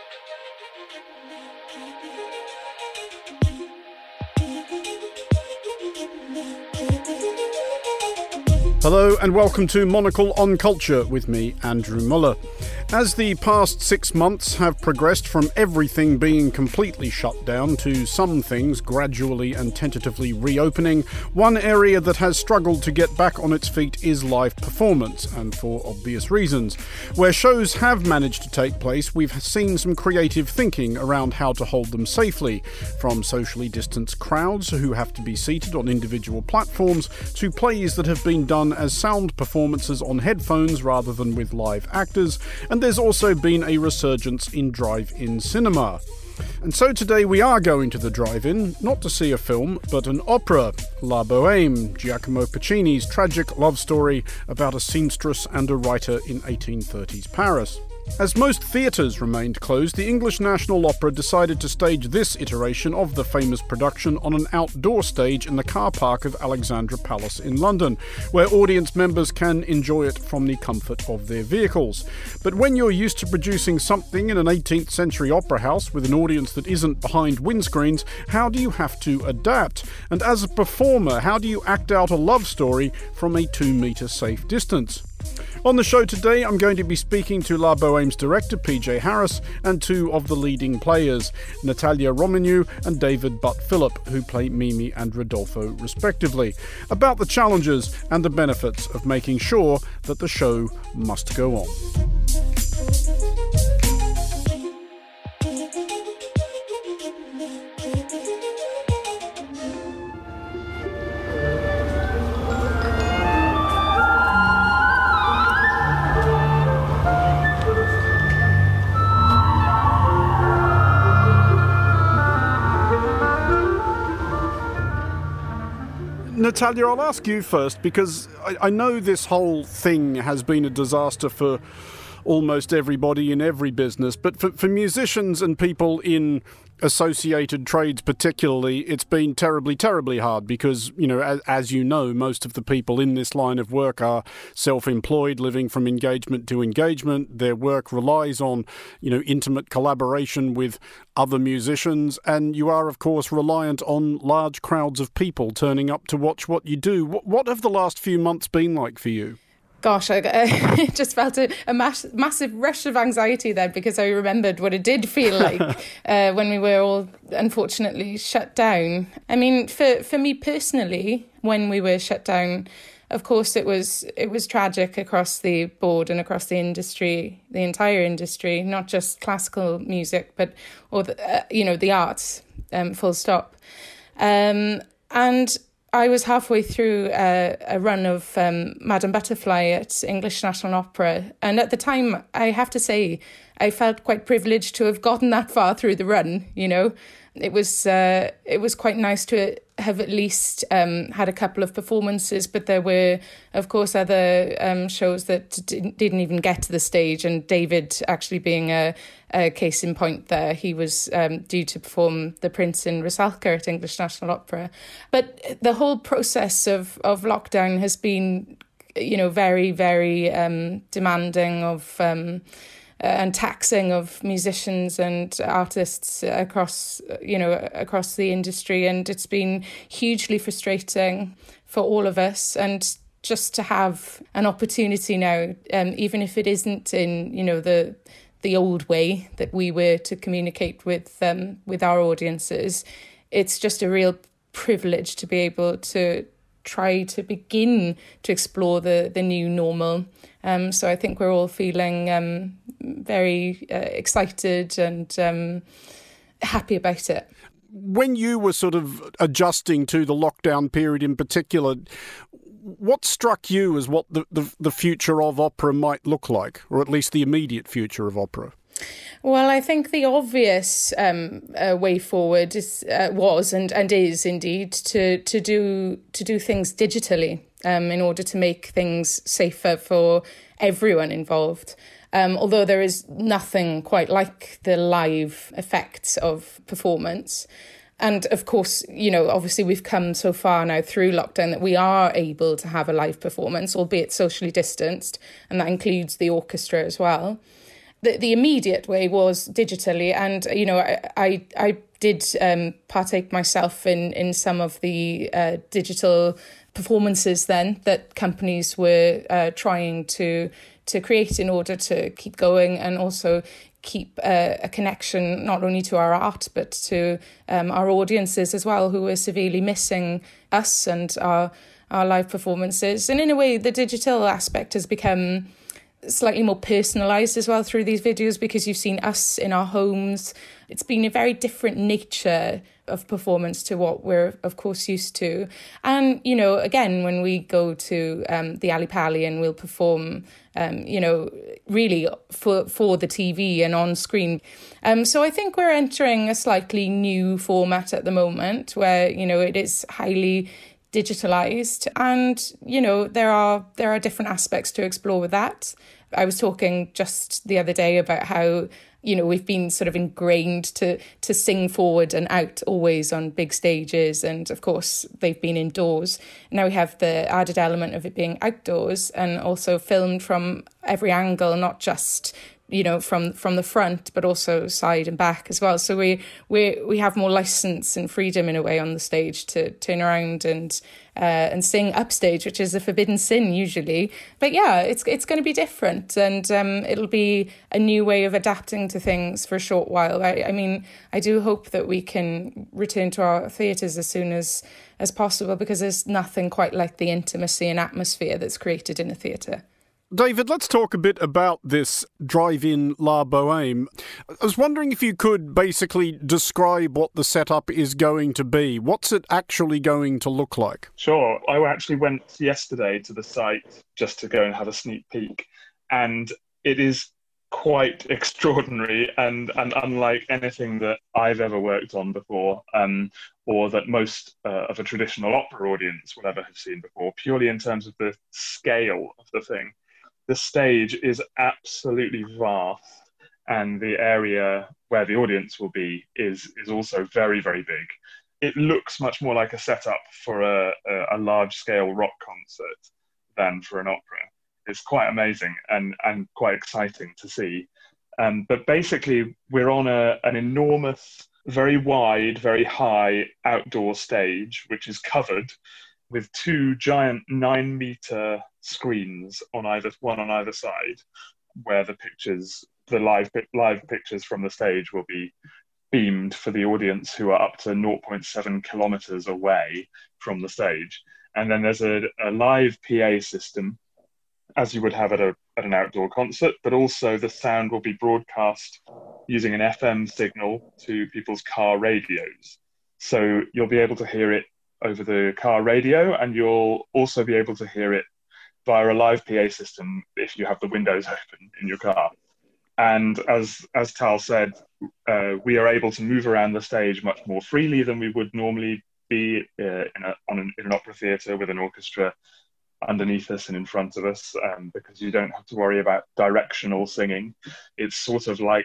Hello and welcome to Monocle on Culture with me, Andrew Muller. As the past 6 months have progressed from everything being completely shut down to some things gradually and tentatively reopening, one area that has struggled to get back on its feet is live performance, and for obvious reasons. Where shows have managed to take place, we've seen some creative thinking around how to hold them safely, from socially distanced crowds who have to be seated on individual platforms to plays that have been done as sound performances on headphones rather than with live actors, and there's also been a resurgence in drive-in cinema. And so today we are going to the drive-in, not to see a film, but an opera, La Bohème, Giacomo Puccini's tragic love story about a seamstress and a writer in 1830s Paris. As most theatres remained closed, the English National Opera decided to stage this iteration of the famous production on an outdoor stage in the car park of Alexandra Palace in London, where audience members can enjoy it from the comfort of their vehicles. But when you're used to producing something in an 18th century opera house with an audience that isn't behind windscreens, how do you have to adapt? And as a performer, how do you act out a love story from a 2-metre safe distance? On the show today, I'm going to be speaking to La Bohème's director, PJ Harris, and two of the leading players, Natalia Romaniw and David Butt-Philip, who play Mimi and Rodolfo respectively, about the challenges and the benefits of making sure that the show must go on. Natalia, I'll ask you first, because I know this whole thing has been a disaster for almost everybody in every business, but for musicians and people in associated trades particularly, it's been terribly, terribly hard because, you know, as you know, most of the people in this line of work are self-employed, living from engagement to engagement. Their work relies on, you know, intimate collaboration with other musicians, and you are, of course, reliant on large crowds of people turning up to watch what you do. What have the last few months been like for you? Gosh, I just felt a massive rush of anxiety then, because I remembered what it did feel like when we were all unfortunately shut down. I mean, for me personally, when we were shut down, of course it was tragic across the board and across the industry, the entire industry, not just classical music, but the arts, full stop. And I was halfway through a run of Madame Butterfly at English National Opera. And at the time, I have to say, I felt quite privileged to have gotten that far through the run, you know. It was quite nice to have at least had a couple of performances, but there were, of course, other shows that didn't even get to the stage, and David actually being a case in point there. He was due to perform The Prince in Rusalka at English National Opera. But the whole process of lockdown has been, you know, very, very demanding of and taxing of musicians and artists across the industry, and it's been hugely frustrating for all of us. And just to have an opportunity now, even if it isn't in, you know, the old way that we were to communicate with our audiences, it's just a real privilege to be able to try to begin to explore the new normal. So I think we're all feeling very excited and happy about it. When you were sort of adjusting to the lockdown period in particular, what struck you as what the future of opera might look like, or at least the immediate future of opera? Well, I think the obvious way forward was and is indeed to do things digitally in order to make things safer for everyone involved. Although there is nothing quite like the live effects of performance. And of course, you know, obviously we've come so far now through lockdown that we are able to have a live performance, albeit socially distanced, and that includes the orchestra as well. the immediate way was digitally. And, you know, I did partake myself in some of the digital performances then that companies were trying to create in order to keep going and also keep a connection not only to our art but to our audiences as well, who were severely missing us and our live performances. And in a way, the digital aspect has become slightly more personalised as well through these videos, because you've seen us in our homes. It's been a very different nature of performance to what we're, of course, used to. And, you know, again, when we go to the Ali Pali and we'll perform, you know, really for the TV and on screen. So I think we're entering a slightly new format at the moment where, you know, it is highly digitalized, and you know there are different aspects to explore with that. I was talking just the other day about how, you know, we've been sort of ingrained to sing forward and out always on big stages, and of course they've been indoors. Now we have the added element of it being outdoors and also filmed from every angle, not just, you know, from the front, but also side and back as well. So we have more license and freedom in a way on the stage to turn around and sing upstage, which is a forbidden sin usually. But yeah, it's going to be different, and it'll be a new way of adapting to things for a short while. I mean, I do hope that we can return to our theatres as soon as possible, because there's nothing quite like the intimacy and atmosphere that's created in a theatre. David, let's talk a bit about this drive-in La Bohème. I was wondering if you could basically describe what the setup is going to be. What's it actually going to look like? Sure. I actually went yesterday to the site just to go and have a sneak peek, and it is quite extraordinary and unlike anything that I've ever worked on before, or that most of a traditional opera audience will ever have seen before, purely in terms of the scale of the thing. The stage is absolutely vast, and the area where the audience will be is also very, very big. It looks much more like a setup for a large-scale rock concert than for an opera. It's quite amazing and quite exciting to see. But basically, we're on an enormous, very wide, very high outdoor stage, which is covered with two giant 9-meter screens on either side, where the live pictures from the stage will be beamed for the audience who are up to 0.7 kilometers away from the stage. And then there's a live PA system, as you would have at an outdoor concert, but also the sound will be broadcast using an FM signal to people's car radios. So you'll be able to hear it over the car radio, and you'll also be able to hear it via a live PA system if you have the windows open in your car. And as Tal said, we are able to move around the stage much more freely than we would normally be in an opera theatre with an orchestra underneath us and in front of us, because you don't have to worry about directional singing. It's sort of like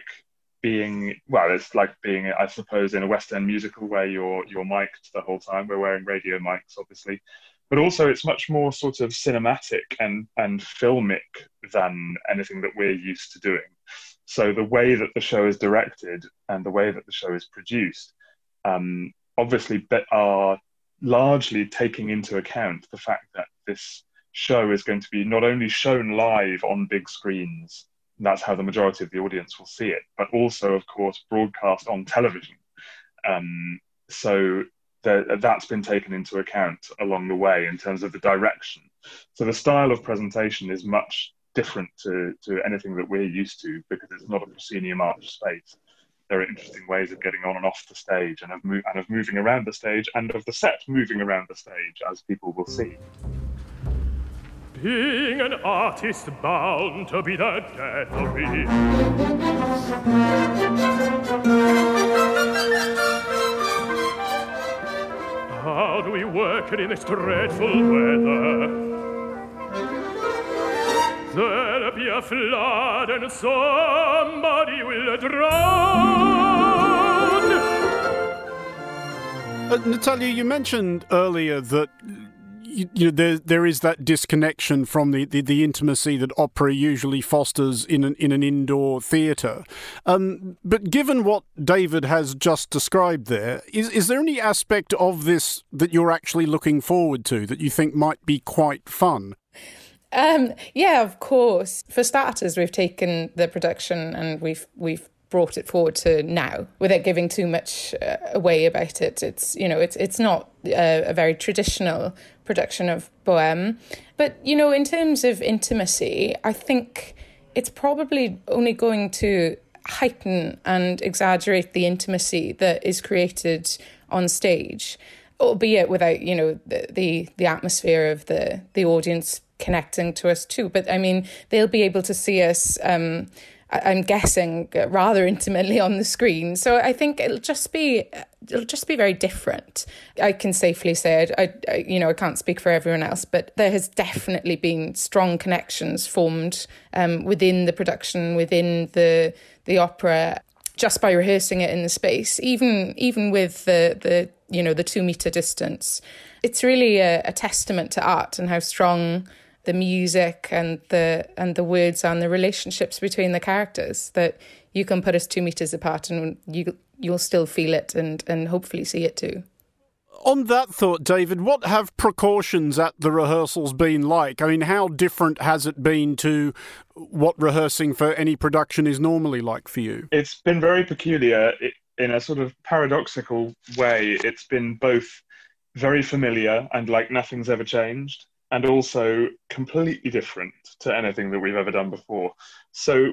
it's like being, I suppose, in a West End musical where you're mic'd the whole time. We're wearing radio mics, obviously. But also it's much more sort of cinematic and filmic than anything that we're used to doing. So the way that the show is directed and the way that the show is produced, obviously are largely taking into account the fact that this show is going to be not only shown live on big screens, that's how the majority of the audience will see it, but also, of course, broadcast on television. So that's been taken into account along the way in terms of the direction. So the style of presentation is much different to anything that we're used to, because it's not a proscenium arch space. There are interesting ways of getting on and off the stage, and of moving around the stage, and of the set moving around the stage, as people will see. Being an artist bound to be the death of me. How do we work in this dreadful weather? There'll be a flood and somebody will drown. Natalia, you mentioned earlier that there is that disconnection from the intimacy that opera usually fosters in an indoor theatre. But given what David has just described there, is there any aspect of this that you're actually looking forward to that you think might be quite fun? Yeah, of course. For starters, we've taken the production and we've brought it forward to now without giving too much away about it. It's not a very traditional production of Bohème. But, in terms of intimacy, I think it's probably only going to heighten and exaggerate the intimacy that is created on stage, albeit without, the atmosphere of the audience connecting to us too. But I mean, they'll be able to see us, I'm guessing, rather intimately on the screen. So I think it'll just be very different. I can safely say it. I can't speak for everyone else, but there has definitely been strong connections formed within the production, within the opera, just by rehearsing it in the space, even with the 2 meter distance. It's really a testament to art and how strong the music and the words and the relationships between the characters, that you can put us 2 meters apart and you'll still feel it and hopefully see it too. On that thought, David, what have precautions at the rehearsals been like? I mean, how different has it been to what rehearsing for any production is normally like for you? It's been very peculiar. In a sort of paradoxical way, it's been both very familiar and like nothing's ever changed, and also completely different to anything that we've ever done before. So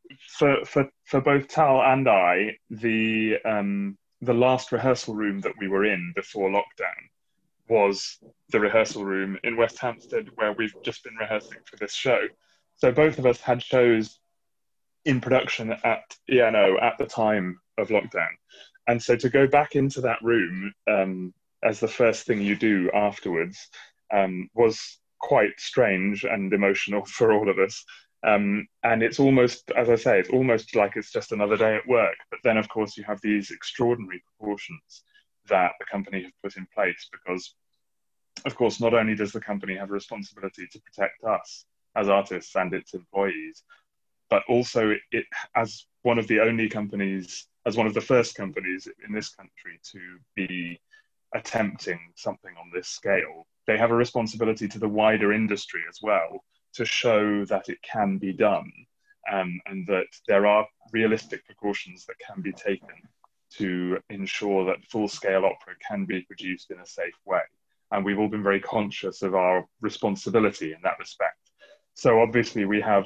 for both Tal and I, the last rehearsal room that we were in before lockdown was the rehearsal room in West Hampstead where we've just been rehearsing for this show. So both of us had shows in production at ENO at the time of lockdown. And so to go back into that room as the first thing you do afterwards was quite strange and emotional for all of us. And it's almost, as I say, it's almost like it's just another day at work. But then, of course, you have these extraordinary precautions that the company have put in place because, of course, not only does the company have a responsibility to protect us as artists and its employees, but also it as one of the only companies, as one of the first companies in this country to be attempting something on this scale, they have a responsibility to the wider industry as well to show that it can be done, and that there are realistic precautions that can be taken to ensure that full-scale opera can be produced in a safe way. And we've all been very conscious of our responsibility in that respect. So obviously we have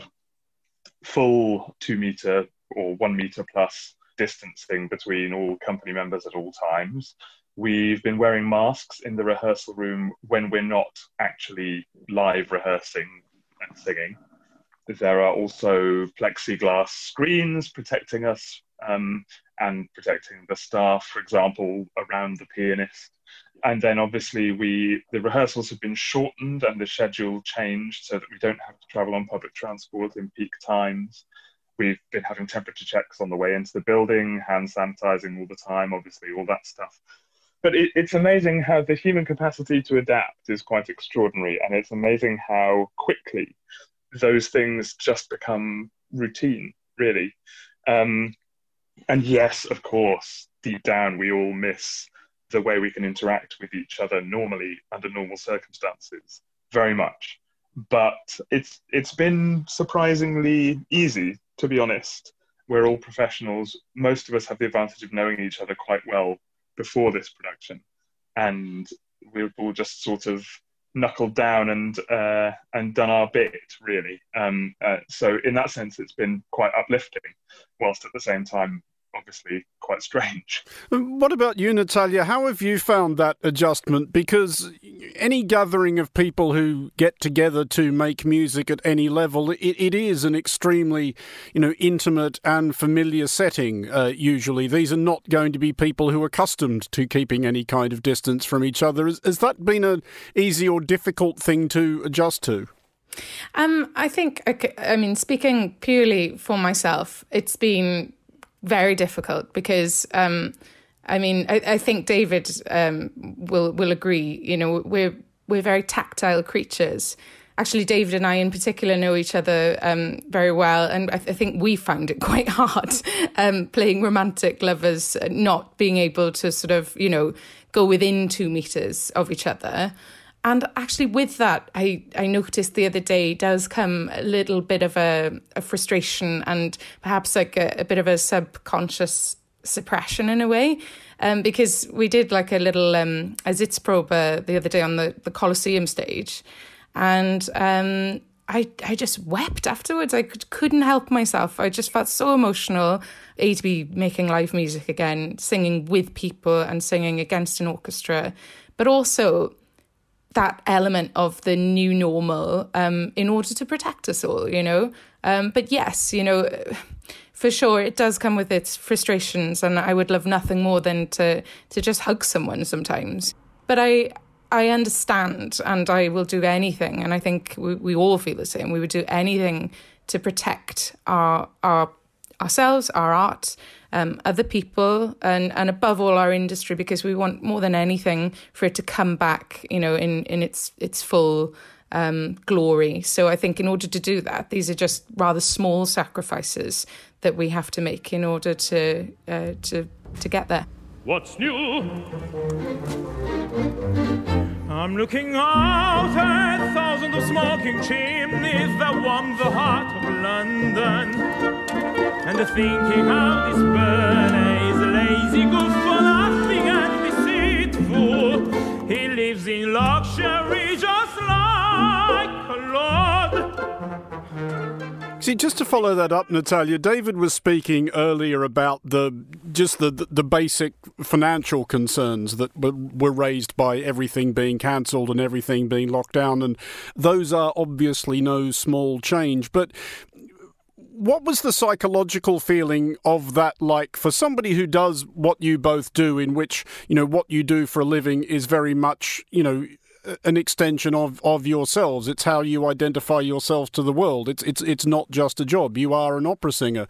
full 2 meter or 1 meter plus distancing between all company members at all times. We've been wearing masks in the rehearsal room when we're not actually live rehearsing and singing. There are also plexiglass screens protecting us and protecting the staff, for example, around the pianist. And then obviously the rehearsals have been shortened and the schedule changed so that we don't have to travel on public transport in peak times. We've been having temperature checks on the way into the building, hand sanitizing all the time, obviously, all that stuff. But it's amazing how the human capacity to adapt is quite extraordinary. And it's amazing how quickly those things just become routine, really. And yes, of course, deep down, we all miss the way we can interact with each other normally under normal circumstances, very much. But it's been surprisingly easy, to be honest. We're all professionals. Most of us have the advantage of knowing each other quite well before this production, and we've all just sort of knuckled down and done our bit, really. So in that sense, it's been quite uplifting, whilst at the same time, obviously, quite strange. What about you, Natalia? How have you found that adjustment? Because any gathering of people who get together to make music at any level, it is an extremely, intimate and familiar setting, usually. These are not going to be people who are accustomed to keeping any kind of distance from each other. Has that been an easy or difficult thing to adjust to? I think, speaking purely for myself, it's been very difficult because, I think David will agree. we're very tactile creatures. Actually, David and I in particular know each other very well, and I think we found it quite hard playing romantic lovers, not being able to sort of, go within 2 meters of each other. And actually with that, I noticed the other day does come a little bit of a frustration and perhaps like a bit of a subconscious suppression in a way, because we did like a little a Sitzprobe the other day on the Colosseum stage, and I just wept afterwards. I couldn't help myself. I just felt so emotional, to be making live music again, singing with people and singing against an orchestra, but also that element of the new normal in order to protect us all, But yes, for sure, it does come with its frustrations, and I would love nothing more than to just hug someone sometimes. But I understand, and I will do anything, and I think we all feel the same. We would do anything to protect ourselves, our art, other people, and above all our industry, because we want more than anything for it to come back, in its full glory. So I think in order to do that, these are just rather small sacrifices that we have to make in order to get there. What's new? I'm looking out at thousands of smoking chimneys that warm the heart of London, and thinking how this bird is lazy, good for nothing and deceitful. He lives in luxury just like a lord. See, just to follow that up, Natalia, David was speaking earlier about the basic financial concerns that were raised by everything being cancelled and everything being locked down, and those are obviously no small change. But what was the psychological feeling of that like for somebody who does what you both do, in which, what you do for a living is very much, an extension of yourselves? It's how you identify yourselves to the world. It's not just a job. You are an opera singer.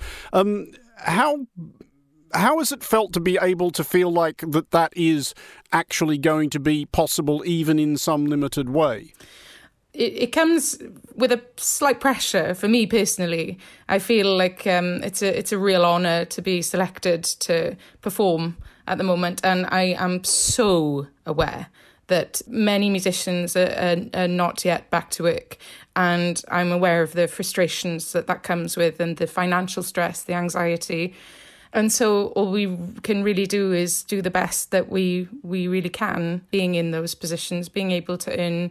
How has it felt to be able to feel like that is actually going to be possible, even in some limited way? It comes with a slight pressure for me personally. I feel like it's a real honour to be selected to perform at the moment, and I am so aware that many musicians are not yet back to work, and I'm aware of the frustrations that comes with, and the financial stress, the anxiety. And so all we can really do is do the best that we really can, being in those positions, being able to earn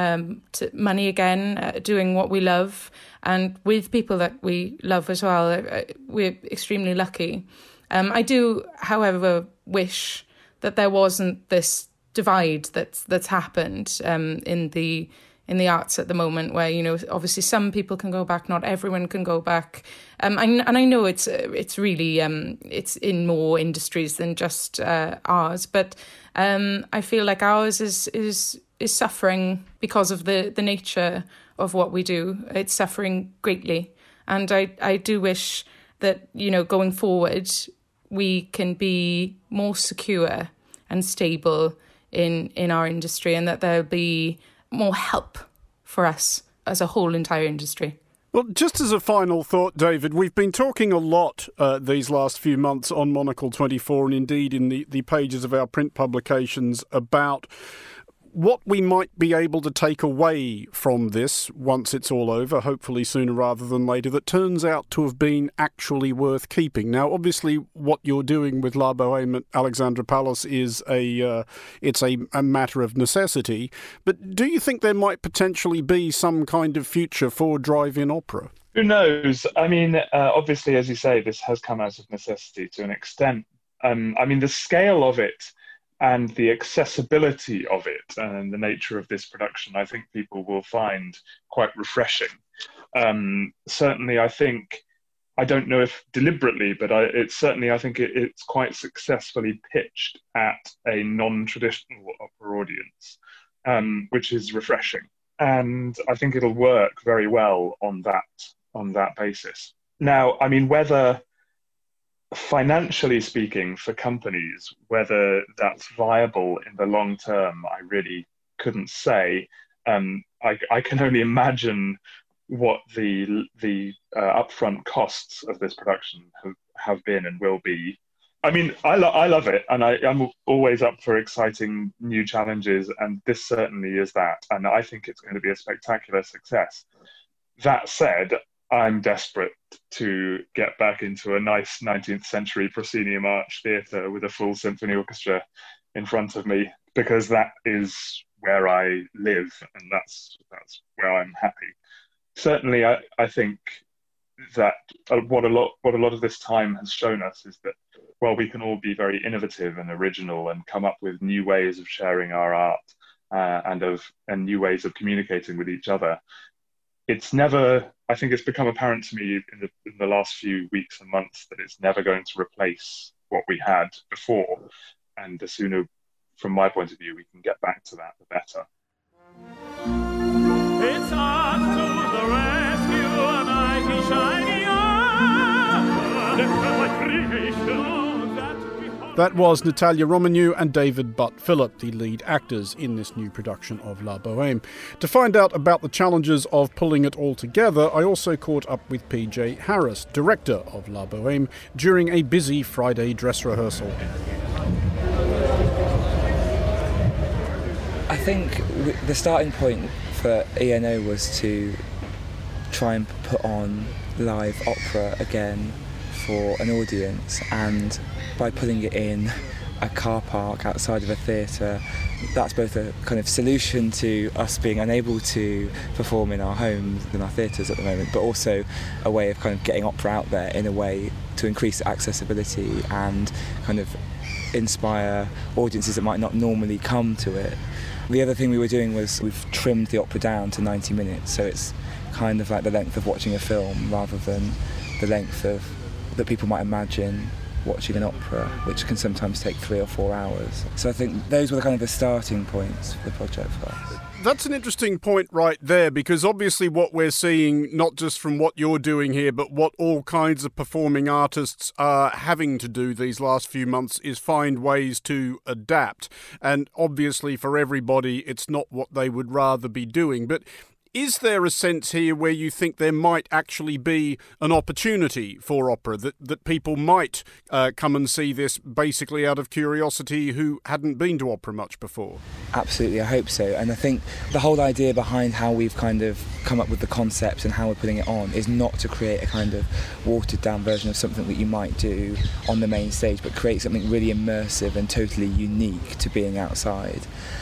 money again, doing what we love, and with people that we love as well. We're extremely lucky. I do, however, wish that there wasn't this divide that's happened in the arts at the moment, where obviously some people can go back, not everyone can go back, and I know it's really it's in more industries than just ours, but I feel like ours is suffering because of the nature of what we do. It's suffering greatly, and I do wish that going forward we can be more secure and stable in our industry, and that there'll be more help for us as a whole entire industry. Well, just as a final thought, David, we've been talking a lot these last few months on Monocle 24, and indeed in the pages of our print publications, about what we might be able to take away from this once it's all over, hopefully sooner rather than later, that turns out to have been actually worth keeping. Now, obviously, what you're doing with La Bohème at Alexandra Palace is it's a matter of necessity, but do you think there might potentially be some kind of future for drive-in opera? Who knows? I mean, obviously, as you say, this has come out of necessity to an extent. I mean, the scale of it and the accessibility of it and the nature of this production, I think people will find quite refreshing. Certainly, I think, I don't know if deliberately, but I think it's quite successfully pitched at a non-traditional opera audience, which is refreshing. And I think it'll work very well on that basis. Now, I mean, whether financially speaking for companies, whether that's viable in the long term, I really couldn't say. I can only imagine what the upfront costs of this production have been and will be. I mean, I love it, and I'm always up for exciting new challenges, and this certainly is that. And I think it's going to be a spectacular success. That said, I'm desperate to get back into a nice 19th century proscenium arch theatre with a full symphony orchestra in front of me, because that is where I live, and that's where I'm happy. Certainly, I think that what a lot of this time has shown us is that, well, we can all be very innovative and original and come up with new ways of sharing our art and new ways of communicating with each other. It's never, I think it's become apparent to me in the last few weeks and months that it's never going to replace what we had before. And the sooner, from my point of view, we can get back to that, the better. It's us to the rescue, a knight in shining armor. That was Natalia Romaniw and David Butt-Philip, the lead actors in this new production of La Bohème. To find out about the challenges of pulling it all together, I also caught up with PJ Harris, director of La Bohème, during a busy Friday dress rehearsal. I think the starting point for ENO was to try and put on live opera again for an audience, and by putting it in a car park outside of a theatre, that's both a kind of solution to us being unable to perform in our homes and our theatres at the moment, but also a way of kind of getting opera out there in a way to increase accessibility and kind of inspire audiences that might not normally come to it. The other thing we were doing was we've trimmed the opera down to 90 minutes, so it's kind of like the length of watching a film rather than the length of that people might imagine watching an opera, which can sometimes take 3 or 4 hours. So I think those were the kind of the starting points for the project for us. That's an interesting point right there, because obviously what we're seeing, not just from what you're doing here, but what all kinds of performing artists are having to do these last few months is find ways to adapt. And obviously for everybody, it's not what they would rather be doing. But is there a sense here where you think there might actually be an opportunity for opera, that people might come and see this basically out of curiosity who hadn't been to opera much before? Absolutely, I hope so. And I think the whole idea behind how we've kind of come up with the concept and how we're putting it on is not to create a kind of watered down version of something that you might do on the main stage, but create something really immersive and totally unique to being outside.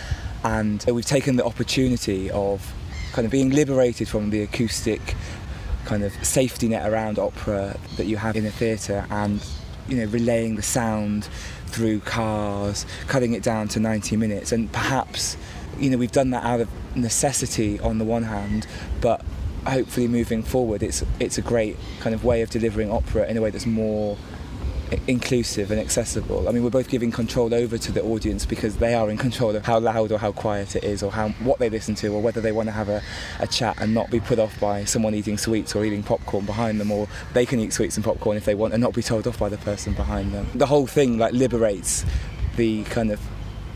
And we've taken the opportunity of kind of being liberated from the acoustic kind of safety net around opera that you have in a theatre, and, you know, relaying the sound through cars, cutting it down to 90 minutes. And perhaps, you know, we've done that out of necessity on the one hand, but hopefully moving forward it's a great kind of way of delivering opera in a way that's more inclusive and accessible. I mean, we're both giving control over to the audience because they are in control of how loud or how quiet it is, or what they listen to, or whether they want to have a chat and not be put off by someone eating sweets or eating popcorn behind them, or they can eat sweets and popcorn if they want and not be told off by the person behind them. The whole thing like liberates the kind of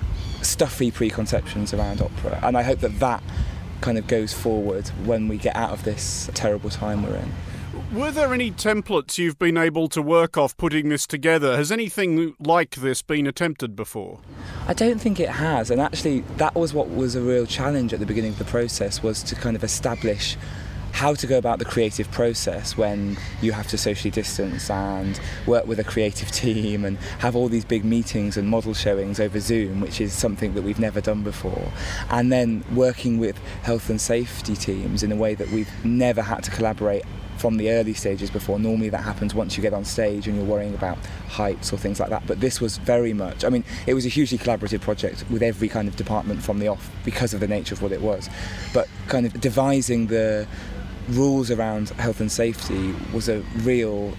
stuffy preconceptions around opera, and I hope that kind of goes forward when we get out of this terrible time we're in. Were there any templates you've been able to work off putting this together? Has anything like this been attempted before? I don't think it has, and actually that was what was a real challenge at the beginning of the process, was to kind of establish how to go about the creative process when you have to socially distance and work with a creative team and have all these big meetings and model showings over Zoom, which is something that we've never done before. And then working with health and safety teams in a way that we've never had to collaborate from the early stages before. Normally that happens once you get on stage and you're worrying about heights or things like that, but this was very much, I mean, it was a hugely collaborative project with every kind of department from the off because of the nature of what it was, but kind of devising the rules around health and safety was a real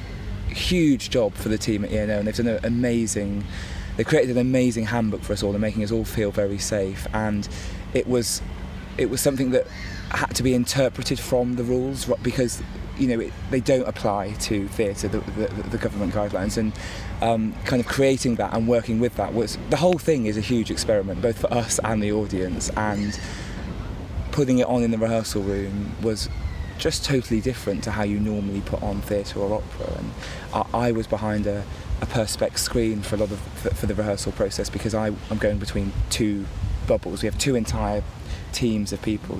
huge job for the team at ENO, and they've done they created an amazing handbook for us all and making us all feel very safe, and it was something that had to be interpreted from the rules, because, they don't apply to theatre, the government guidelines, and kind of creating that and working with that was, the whole thing is a huge experiment, both for us and the audience, and putting it on in the rehearsal room was just totally different to how you normally put on theatre or opera. And I was behind a perspex screen for for the rehearsal process, because I'm going between two bubbles. We have two entire teams of people,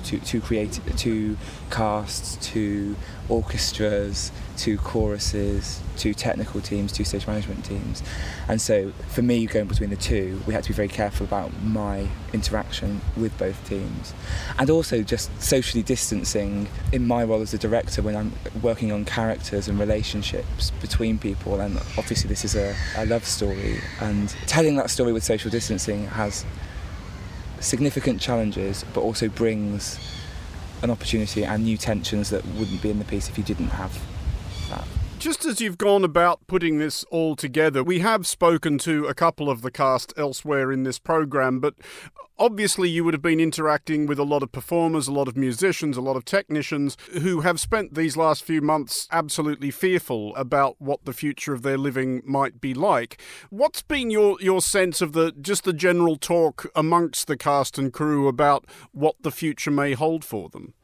two casts, two orchestras, two choruses, two technical teams, two stage management teams. And so for me, going between the two, we had to be very careful about my interaction with both teams, and also just socially distancing in my role as a director when I'm working on characters and relationships between people. And obviously this is a love story, and telling that story with social distancing has significant challenges, but also brings an opportunity and new tensions that wouldn't be in the piece if you didn't have that. Just as you've gone about putting this all together, we have spoken to a couple of the cast elsewhere in this programme, but obviously you would have been interacting with a lot of performers, a lot of musicians, a lot of technicians who have spent these last few months absolutely fearful about what the future of their living might be like. What's been your sense of the general talk amongst the cast and crew about what the future may hold for them?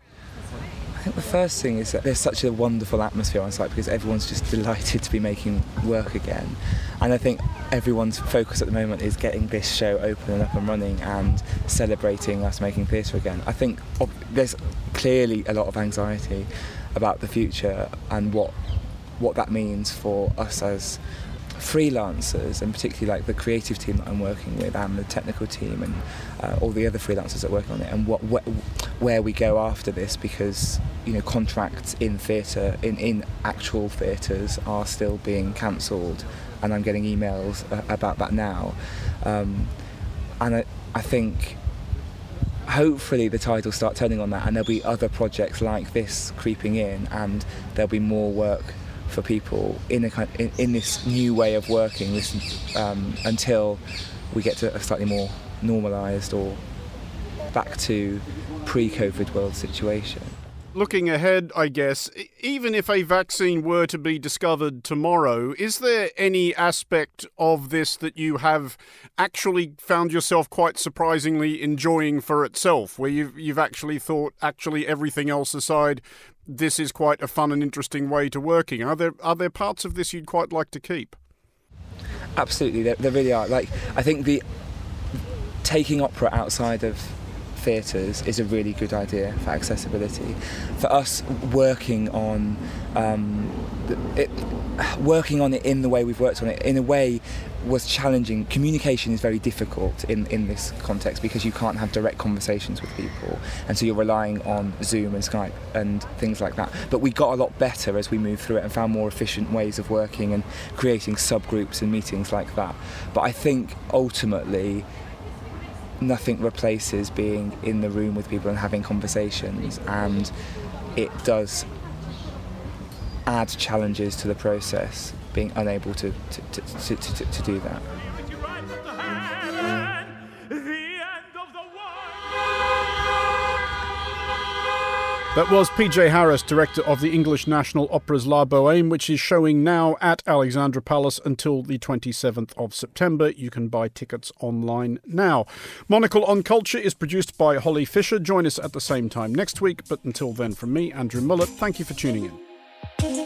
I think the first thing is that there's such a wonderful atmosphere on site, because everyone's just delighted to be making work again. And I think everyone's focus at the moment is getting this show open and up and running and celebrating us making theatre again. I think there's clearly a lot of anxiety about the future and what that means for us as freelancers, and particularly like the creative team that I'm working with and the technical team and all the other freelancers that work on it, and where we go after this, because contracts in theatre, in actual theatres, are still being cancelled, and I'm getting emails about that now, and I think hopefully the tide will start turning on that, and there'll be other projects like this creeping in, and there'll be more work for people in this new way of working, until we get to a slightly more normalised or back to pre-COVID world situation. Looking ahead, I guess, even if a vaccine were to be discovered tomorrow, is there any aspect of this that you have actually found yourself quite surprisingly enjoying for itself, where you've actually thought, everything else aside, this is quite a fun and interesting way to working? Are there parts of this you'd quite like to keep? Absolutely, there really are. Like, I think taking opera outside of theatres is a really good idea for accessibility. For us, working on it in the way we've worked on it, in a way, was challenging. Communication is very difficult in this context, because you can't have direct conversations with people, and so you're relying on Zoom and Skype and things like that. But we got a lot better as we moved through it and found more efficient ways of working and creating subgroups and meetings like that. But I think ultimately nothing replaces being in the room with people and having conversations, and it does add challenges to the process, being unable to do that. That was PJ Harris, director of the English National Opera's La Bohème, which is showing now at Alexandra Palace until the 27th of September. You can buy tickets online now. Monocle on Culture is produced by Holly Fisher. Join us at the same time next week. But until then, from me, Andrew Mullett, thank you for tuning in.